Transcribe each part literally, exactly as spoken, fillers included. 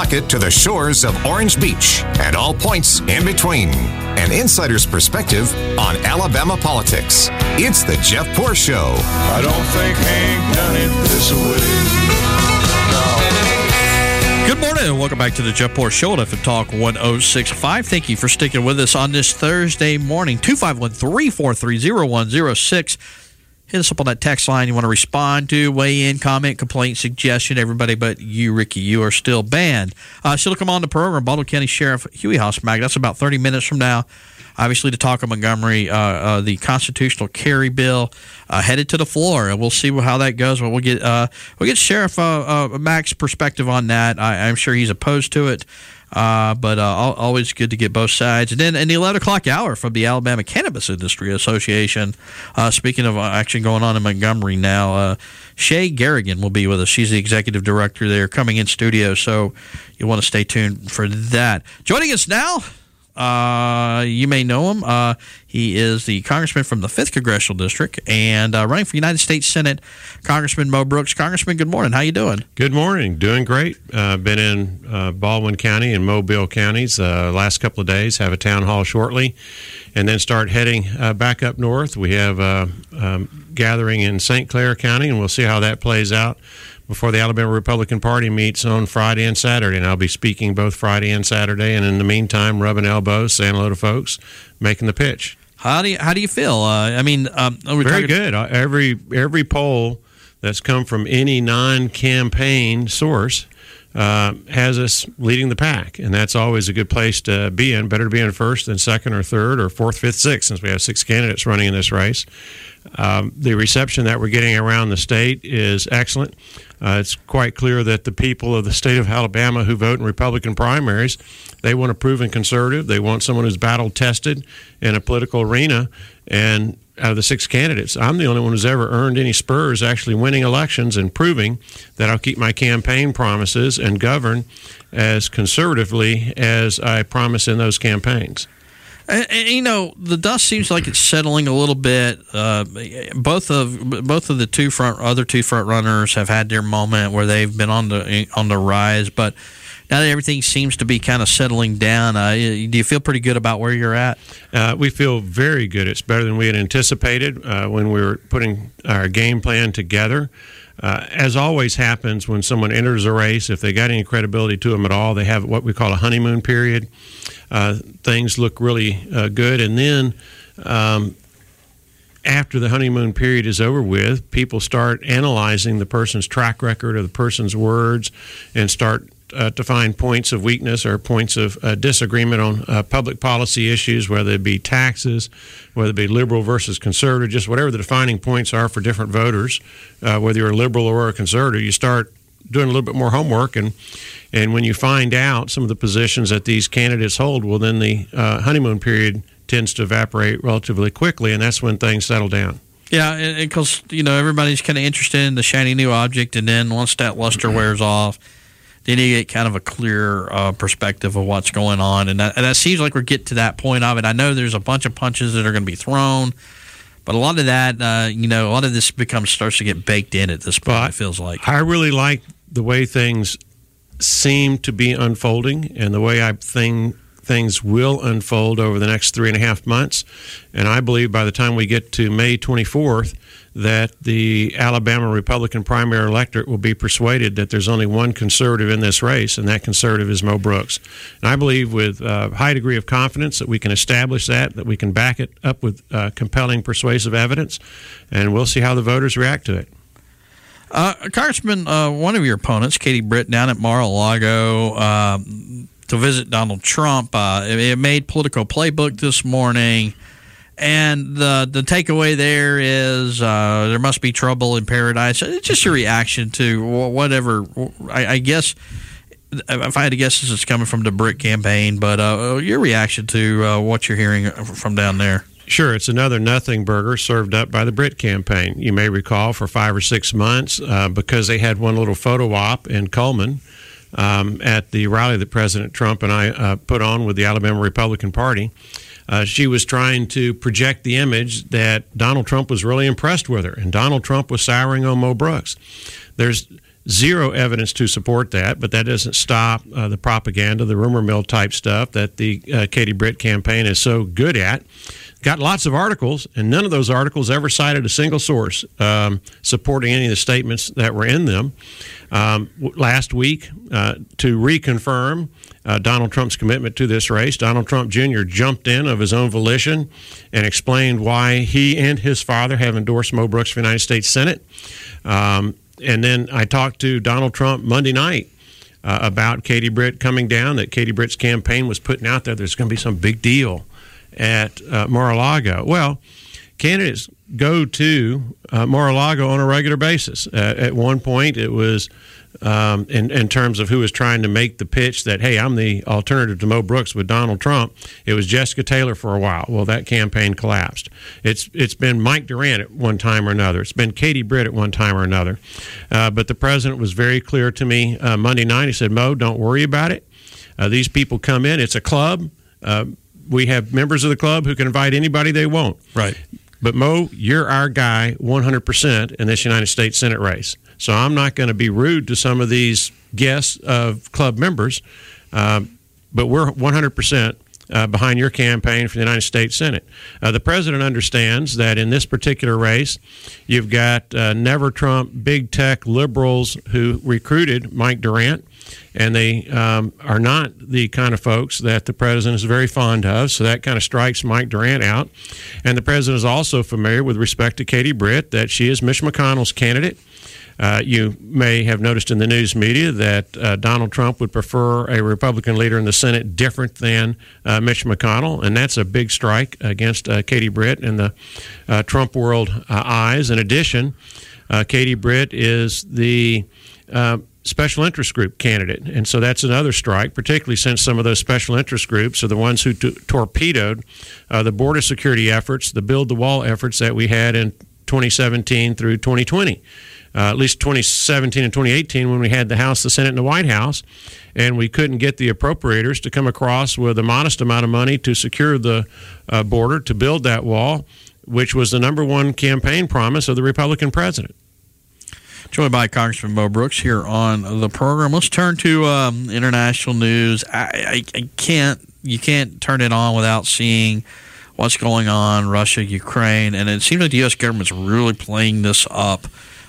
pocket to the shores of Orange Beach and all points in between. An insider's perspective on Alabama politics. It's the Jeff Poor Show. I don't think Hank done it this way. No. Good morning and welcome back to the Jeff Poor Show at F M Talk one oh six point five. Thank you for sticking with us on this Thursday morning. two five one, three four three, oh one oh six. Hit us up on that text line you want to respond to, weigh in, comment, complaint, suggestion. Everybody but you, Ricky, you are still banned. Uh, still to come on the program, Baldwin County Sheriff Huey Hausmack. That's about thirty minutes from now. Obviously, to talk of Montgomery, uh, uh, the constitutional carry bill uh, headed to the floor, and we'll see how that goes. But we'll get uh, we'll get Sheriff uh, uh, Mack's perspective on that. I, I'm sure he's opposed to it. Uh, but uh, always good to get both sides. And then in the eleven o'clock hour from the Alabama Cannabis Industry Association, uh, speaking of action going on in Montgomery now, uh, Shay Garrigan will be with us. She's the executive director there coming in studio, so you'll want to stay tuned for that. Joining us now, uh, you may know him. Uh, he is the congressman from the fifth Congressional District and uh, running for United States Senate, Congressman Mo Brooks. Congressman, good morning. How you doing? Good morning. Doing great. Uh, been in uh, Baldwin County and Mobile counties uh, last couple of days. Have a town hall shortly, and then start heading uh, back up north. We have a uh, um, gathering in Saint Clair County, and we'll see how that plays out before the Alabama Republican Party meets on Friday and Saturday. And I'll be speaking both Friday and Saturday, and in the meantime, rubbing elbows, saying hello to folks, making the pitch. How do you, how do you feel? Uh, I mean, um, we're very talking- good. Every every poll that's come from any non-campaign source uh, has us leading the pack, and that's always a good place to be in. Better to be in first than second or third or fourth, fifth, sixth, since we have six candidates running in this race. Um, the reception that we're getting around the state is excellent. Uh, it's quite clear that the people of the state of Alabama who vote in Republican primaries, they want a proven conservative. They want someone who's battle-tested in a political arena. And out of the six candidates, I'm the only one who's ever earned any spurs actually winning elections and proving that I'll keep my campaign promises and govern as conservatively as I promise in those campaigns. And, and, you know, the dust seems like it's settling a little bit. Uh, both of both of the two front other two front runners have had their moment where they've been on the on the rise. But now that everything seems to be kind of settling down, uh, do you feel pretty good about where you're at? Uh, we feel very good. It's better than we had anticipated uh, when we were putting our game plan together. Uh, as always happens when someone enters a race, if they got any credibility to them at all, they have what we call a honeymoon period. Uh, things look really uh, good. And then um, after the honeymoon period is over with, people start analyzing the person's track record or the person's words and start uh, to find points of weakness or points of uh, disagreement on uh, public policy issues, whether it be taxes, whether it be liberal versus conservative, just whatever the defining points are for different voters, uh, whether you're a liberal or a conservative, you start doing a little bit more homework. And and when you find out some of the positions that these candidates hold, well, then the uh, honeymoon period tends to evaporate relatively quickly, and that's when things settle down. Yeah, because, you know, everybody's kind of interested in the shiny new object, and then once that luster wears off, then you get kind of a clear uh, perspective of what's going on. And that, and that seems like we're getting to that point of it. I know there's a bunch of punches that are going to be thrown, but a lot of that, uh, you know, a lot of this becomes starts to get baked in at this point, well, it feels like. I really like the way things seem to be unfolding and the way I think things will unfold over the next three and a half months. And I believe by the time we get to May twenty-fourth, that the Alabama Republican primary electorate will be persuaded that there's only one conservative in this race, and that conservative is Mo Brooks. And I believe with a high degree of confidence that we can establish that, that we can back it up with uh, compelling, persuasive evidence, and we'll see how the voters react to it. Uh, Congressman, uh, one of your opponents, Katie Britt, down at Mar-a-Lago uh, to visit Donald Trump, uh, it, it made Politico Playbook this morning. And the the takeaway there is uh, there must be trouble in paradise. It's just your reaction to whatever. I, I guess if I had to guess, this is coming from the Britt campaign. But uh, your reaction to uh, what you're hearing from down there. Sure, it's another nothing burger served up by the Britt campaign. You may recall for five or six months uh, because they had one little photo op in Cullman um, at the rally that President Trump and I uh, put on with the Alabama Republican Party. Uh, she was trying to project the image that Donald Trump was really impressed with her, and Donald Trump was souring on Mo Brooks. There's zero evidence to support that, but that doesn't stop uh, the propaganda, the rumor mill type stuff that the uh, Katie Britt campaign is so good at. Got lots of articles, and none of those articles ever cited a single source um, supporting any of the statements that were in them. Um, w- last week, uh, to reconfirm uh, Donald Trump's commitment to this race, Donald Trump Junior jumped in of his own volition and explained why he and his father have endorsed Mo Brooks for the United States Senate. Um, and then I talked to Donald Trump Monday night uh, about Katie Britt coming down, that Katie Britt's campaign was putting out there there's going to be some big deal at uh, Mar-a-Lago. Well, candidates go to uh, Mar-a-Lago on a regular basis. Uh, at one point, it was um, in, in terms of who was trying to make the pitch that, hey, I'm the alternative to Mo Brooks with Donald Trump. It was Jessica Taylor for a while. Well, that campaign collapsed. It's It's been Mike Durant at one time or another. It's been Katie Britt at one time or another. Uh, but the president was very clear to me uh, Monday night. He said, Mo, don't worry about it. Uh, these people come in. It's a club. Uh, We have members of the club who can invite anybody they want. Right. But, Mo, you're our guy one hundred percent in this United States Senate race. So I'm not going to be rude to some of these guests of club members, um, but we're one hundred percent uh, behind your campaign for the United States Senate. Uh, the president understands that in this particular race, you've got uh, never Trump big tech liberals who recruited Mike Durant. And they um, are not the kind of folks that the president is very fond of, so that kind of strikes Mike Durant out. And the president is also familiar with respect to Katie Britt that she is Mitch McConnell's candidate. Uh, you may have noticed in the news media that uh, Donald Trump would prefer a Republican leader in the Senate different than uh, Mitch McConnell, and that's a big strike against uh, Katie Britt in the uh, Trump world uh, eyes. In addition, uh, Katie Britt is the uh, special interest group candidate, and so that's another strike, particularly since some of those special interest groups are the ones who t- torpedoed uh, the border security efforts, the build the wall efforts that we had in twenty seventeen through twenty twenty. Uh, at least twenty seventeen and twenty eighteen when we had the House, the Senate, and the White House, and we couldn't get the appropriators to come across with a modest amount of money to secure the uh, border, to build that wall, which was the number one campaign promise of the Republican president. Joined by Congressman Mo Brooks here on the program. Let's turn to um, international news. I, I, I can't, you can't turn it on without seeing what's going on, Russia, Ukraine, and it seems like the U S government's really playing this up.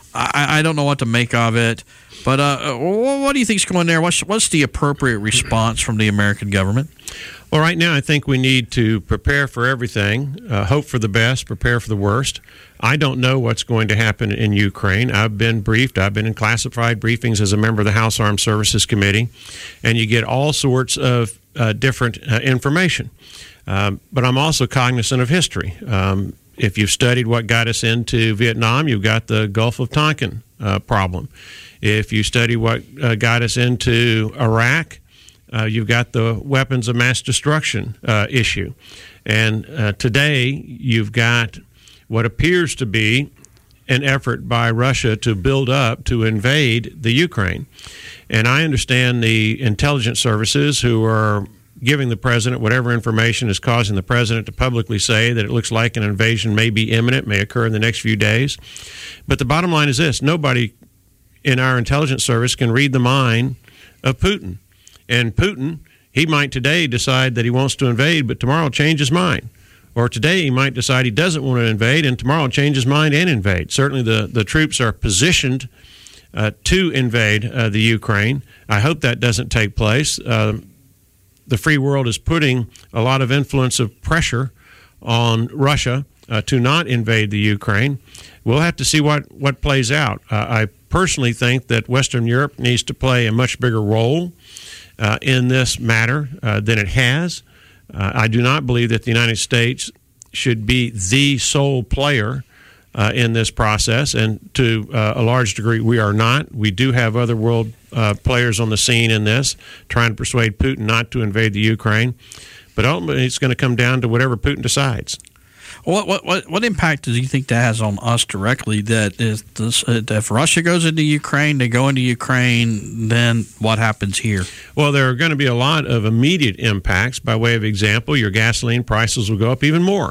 I, I don't know what to make of it, but uh, what do you think is going there? What's, what's the appropriate response from the American government? Well, right now, I think we need to prepare for everything, uh, hope for the best, prepare for the worst. I don't know what's going to happen in Ukraine. I've been briefed. I've been in classified briefings as a member of the House Armed Services Committee, and you get all sorts of uh, different uh, information. Um, but I'm also cognizant of history. Um, if you've studied what got us into Vietnam, you've got the Gulf of Tonkin uh, problem. If you study what uh, got us into Iraq, Uh, you've got the weapons of mass destruction uh, issue. And uh, today you've got what appears to be an effort by Russia to build up, to invade the Ukraine. And I understand the intelligence services who are giving the president whatever information is causing the president to publicly say that it looks like an invasion may be imminent, may occur in the next few days. But the bottom line is this: nobody in our intelligence service can read the mind of Putin. And Putin, he might today decide that he wants to invade, but tomorrow change his mind. Or today he might decide he doesn't want to invade, and tomorrow change his mind and invade. Certainly the, the troops are positioned uh, to invade uh, the Ukraine. I hope that doesn't take place. Uh, the free world is putting a lot of influence of pressure on Russia uh, to not invade the Ukraine. We'll have to see what, what plays out. Uh, I personally think that Western Europe needs to play a much bigger role Uh, in this matter uh, than it has. Uh, I do not believe that the United States should be the sole player uh, in this process, and to uh, a large degree we are not. We do have other world uh, players on the scene in this, trying to persuade Putin not to invade the Ukraine, but ultimately it's going to come down to whatever Putin decides. What what what, what impact do you think that has on us directly? That is, this, if Russia goes into Ukraine, they go into Ukraine, then what happens here? Well, there are going to be a lot of immediate impacts. By way of example, your gasoline prices will go up even more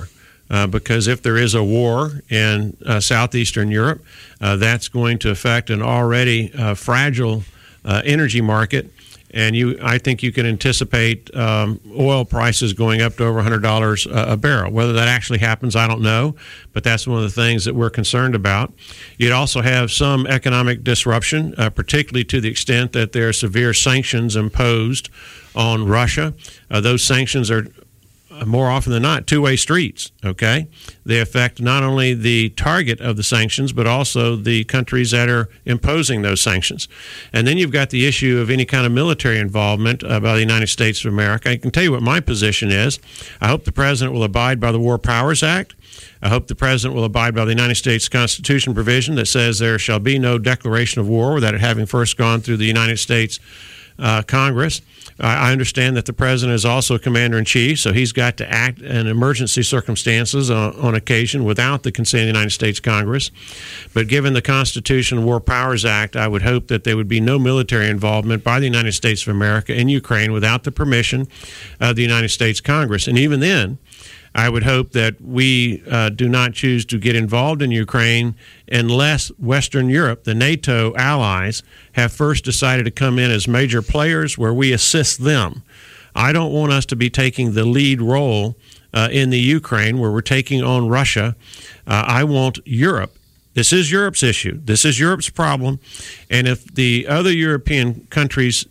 uh, because if there is a war in uh, southeastern Europe, uh, that's going to affect an already uh, fragile uh, energy market. And you, I think you can anticipate um, oil prices going up to over one hundred dollars a barrel. Whether that actually happens, I don't know, but that's one of the things that we're concerned about. You'd also have some economic disruption, uh, particularly to the extent that there are severe sanctions imposed on Russia. Uh, those sanctions are more often than not two-way streets, okay? They affect not only the target of the sanctions, but also the countries that are imposing those sanctions. And then you've got the issue of any kind of military involvement uh, by the United States of America. I can tell you what my position is. I hope the president will abide by the War Powers Act. I hope the president will abide by the United States Constitution provision that says there shall be no declaration of war without it having first gone through the United States uh, Congress. I understand that the president is also commander-in-chief, so he's got to act in emergency circumstances on, on occasion without the consent of the United States Congress. But given the Constitution and War Powers Act, I would hope that there would be no military involvement by the United States of America in Ukraine without the permission of the United States Congress. And even then, I would hope that we uh, do not choose to get involved in Ukraine unless Western Europe, the NATO allies, have first decided to come in as major players where we assist them. I don't want us to be taking the lead role uh, in the Ukraine where we're taking on Russia. Uh, I want Europe. This is Europe's issue. This is Europe's problem. And if the other European countries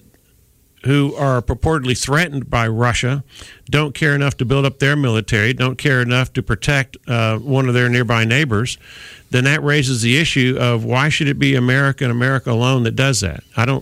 who are purportedly threatened by Russia don't care enough to build up their military, don't care enough to protect uh, one of their nearby neighbors, then that raises the issue of why should it be America and America alone that does that? I don't.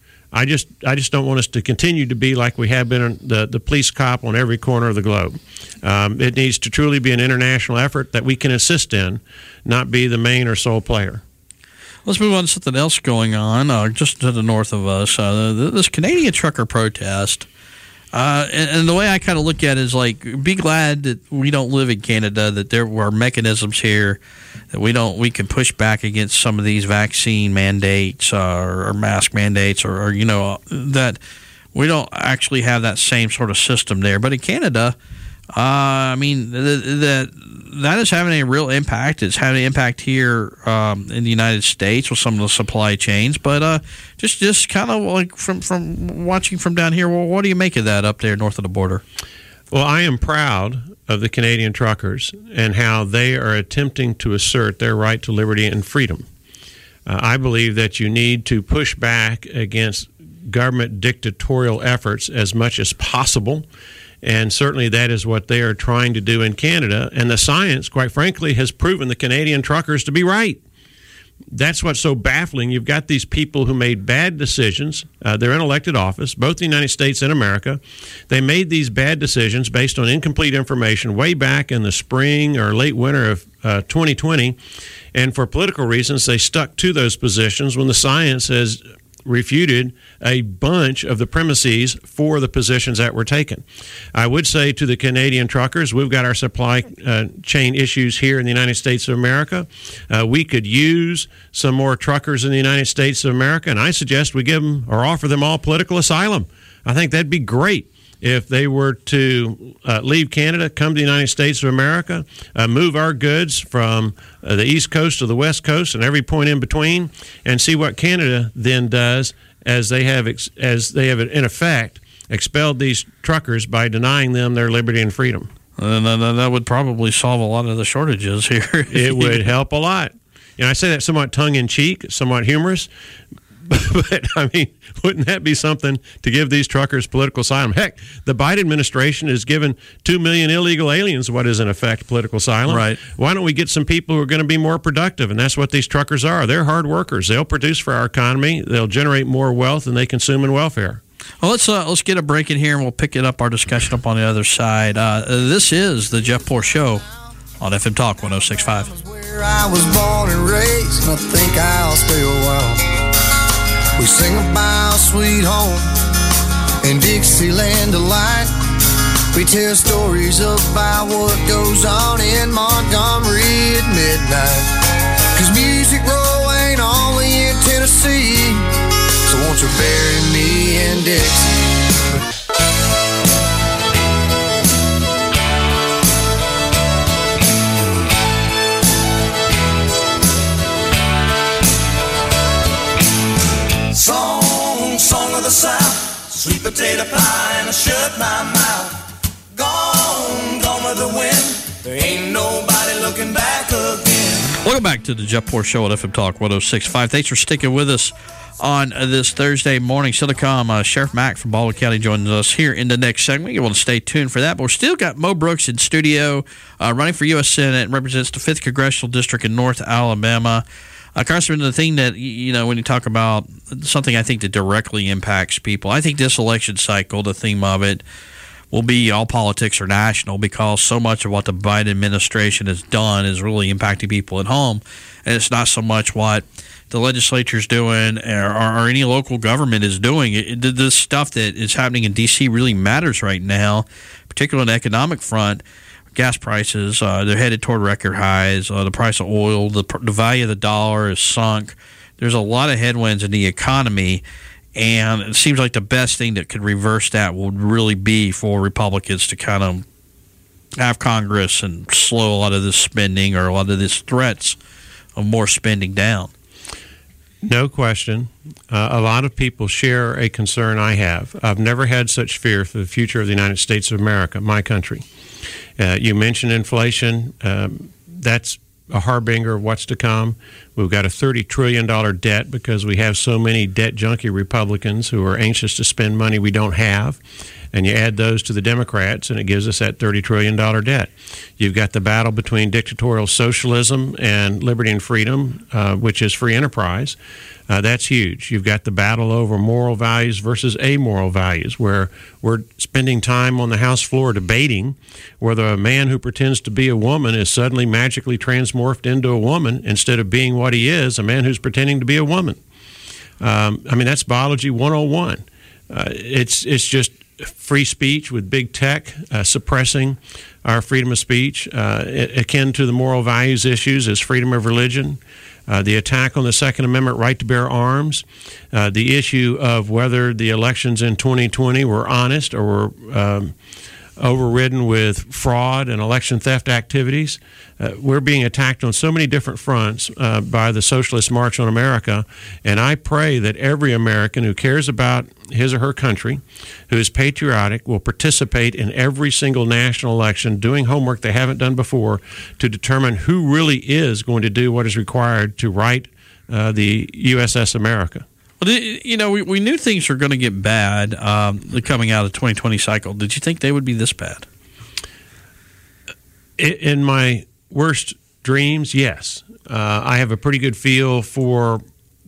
I just. I just don't want us to continue to be like we have been the the police cop on every corner of the globe. Um, it needs to truly be an international effort that we can assist in, not be the main or sole player. Let's move on to something else going on uh, just to the north of us. Uh, this Canadian trucker protest. Uh, and, and the way I kind of look at it is like, be glad that we don't live in Canada, that there were mechanisms here that we don't we can push back against some of these vaccine mandates uh, or, or mask mandates or, or, you know, that we don't actually have that same sort of system there. But in Canada, uh, I mean, that that is having a real impact. It's having an impact here um, in the United States with some of the supply chains. But uh, just just kind of like from, from watching from down here, well, what do you make of that up there north of the border? Well, I am proud of the Canadian truckers and how they are attempting to assert their right to liberty and freedom. Uh, I believe that you need to push back against government dictatorial efforts as much as possible. And certainly that is what they are trying to do in Canada. And the science, quite frankly, has proven the Canadian truckers to be right. That's what's so baffling. You've got these people who made bad decisions. Uh, they're in elected office, both the United States and America. They made these bad decisions based on incomplete information way back in the spring or late winter of uh, twenty twenty. And for political reasons, they stuck to those positions when the science has refuted a bunch of the premises for the positions that were taken. I would say to the Canadian truckers, we've got our supply uh, chain issues here in the United States of America. Uh, we could use some more truckers in the United States of America, and I suggest we give them or offer them all political asylum. I think that'd be great if they were to uh, leave Canada, come to the United States of America, uh, move our goods from uh, the East Coast to the West Coast and every point in between, and see what Canada then does as they have, ex- as they have in effect expelled these truckers by denying them their liberty and freedom. And uh, that would probably solve a lot of the shortages here. It would help a lot. You know, I say that somewhat tongue-in-cheek, somewhat humorous, but, I mean, wouldn't that be something to give these truckers political asylum? Heck, the Biden administration has given two million illegal aliens what is, in effect, political asylum. Right. Why don't we get some people who are going to be more productive? And that's what these truckers are. They're hard workers. They'll produce for our economy. They'll generate more wealth than they consume in welfare. Well, let's uh, let's get a break in here, and we'll pick it up, our discussion up on the other side. Uh, this is the Jeff Poor Show on F M Talk one oh six point five. Where I was born and raised, and I think I'll stay a while. We sing about sweet home and Dixieland delight. We tell stories about what goes on in Montgomery at midnight. 'Cause music row ain't only in Tennessee, so won't you bury me in Dixie? the South, sweet potato pie, and I shut my mouth. Gone, gone with the wind. There ain't nobody looking back again. Welcome back to the Jeff Poor Show at F M Talk one oh six point five. Thanks for sticking with us on uh, this Thursday morning. Still to come, uh, Sheriff Mack from Baldwin County joins us here in the next segment. You want to stay tuned for that. But we're still got Mo Brooks in studio, uh, running for U S Senate and represents the fifth Congressional District in North Alabama. Uh, Congressman, the thing that, you know, when you talk about something I think that directly impacts people, I think this election cycle, the theme of it, will be all politics are national, because so much of what the Biden administration has done is really impacting people at home. And it's not so much what the legislature is doing or, or any local government is doing. It, it, this stuff that is happening in D C really matters right now, particularly on the economic front. Gas prices, uh, they're headed toward record highs. Uh, the price of oil, the, the value of the dollar is sunk. There's a lot of headwinds in the economy, and it seems like the best thing that could reverse that would really be for Republicans to kind of have Congress and slow a lot of this spending or a lot of these threats of more spending down. No question. Uh, a lot of people share a concern I have. I've never had such fear for the future of the United States of America, my country. Uh, you mentioned inflation. Um, that's a harbinger of what's to come. We've got a thirty trillion dollars debt because we have so many debt junkie Republicans who are anxious to spend money we don't have. And you add those to the Democrats, and it gives us that thirty trillion dollars debt. You've got the battle between dictatorial socialism and liberty and freedom, uh, which is free enterprise. Uh, that's huge. You've got the battle over moral values versus amoral values, where we're spending time on the House floor debating whether a man who pretends to be a woman is suddenly magically transmorphed into a woman instead of being what he is, a man who's pretending to be a woman. Um, I mean, that's biology one oh one. Uh, it's it's just free speech with big tech uh, suppressing our freedom of speech. Uh, akin to the moral values issues is freedom of religion, uh, the attack on the Second Amendment right to bear arms, uh, the issue of whether the elections in twenty twenty were honest or were um, overridden with fraud and election theft activities. Uh, we're being attacked on so many different fronts uh, by the Socialist March on America, and I pray that every American who cares about his or her country, who is patriotic, will participate in every single national election, doing homework they haven't done before to determine who really is going to do what is required to right uh, the U S S America. Well, you know, we, we knew things were going to get bad um, coming out of the twenty twenty cycle. Did you think they would be this bad? In my worst dreams, yes. Uh, I have a pretty good feel for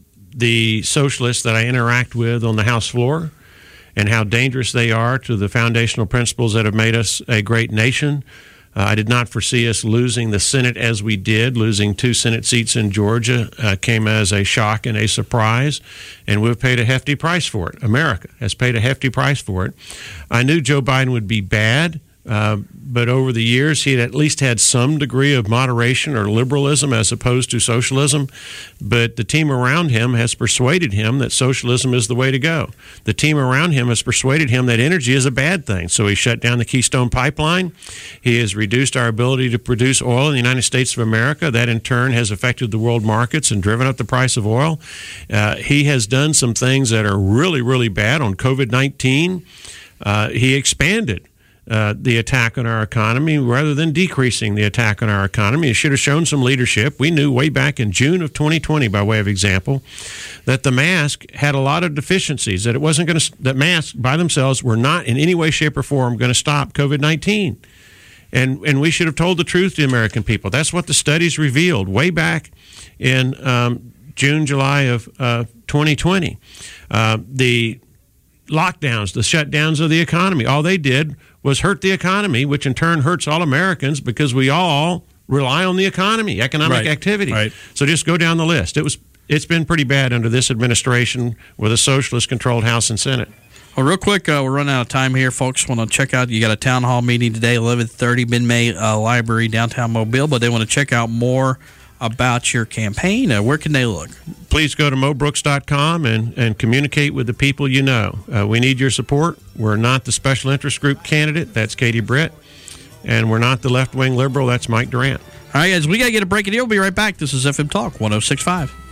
the socialists that I interact with on the House floor and how dangerous they are to the foundational principles that have made us a great nation. Uh, I did not foresee us losing the Senate as we did. Losing two Senate seats in Georgia uh, came as a shock and a surprise, and we've paid a hefty price for it. America has paid a hefty price for it. I knew Joe Biden would be bad, uh, but over the years he had at least had some degree of moderation or liberalism as opposed to socialism. But the team around him has persuaded him that socialism is the way to go. The team around him has persuaded him that energy is a bad thing. So he shut down the Keystone Pipeline. He has reduced our ability to produce oil in the United States of America. That in turn has affected the world markets and driven up the price of oil. Uh, he has done some things that are really, really bad on COVID nineteen. Uh, he expanded Uh, the attack on our economy rather than decreasing the attack on our economy. It should have shown some leadership. We knew way back in June of twenty twenty, by way of example, that the mask had a lot of deficiencies, that it wasn't going to, that masks by themselves were not in any way, shape, or form going to stop COVID nineteen. And and we should have told the truth to the American people. That's what the studies revealed way back in um, June, July of uh, twenty twenty. Uh, the lockdowns, the shutdowns of the economy, all they did was hurt the economy, which in turn hurts all Americans because we all rely on the economy, economic right. activity. Right. So just go down the list. It was, it's been pretty bad under this administration with a socialist-controlled House and Senate. Well, real quick, uh, we're running out of time here, folks. Want to check out, you got a town hall meeting today, eleven thirty, Ben-May uh, Library, downtown Mobile, but they want to check out more about your campaign. Uh, where can they look? Please go to mo brooks dot com and, and communicate with the people you know. Uh, we need your support. We're not the special interest group candidate. That's Katie Britt. And we're not the left-wing liberal. That's Mike Durant. All right, guys, we got to get a break, and we'll be right back. This is F M Talk one oh six point five.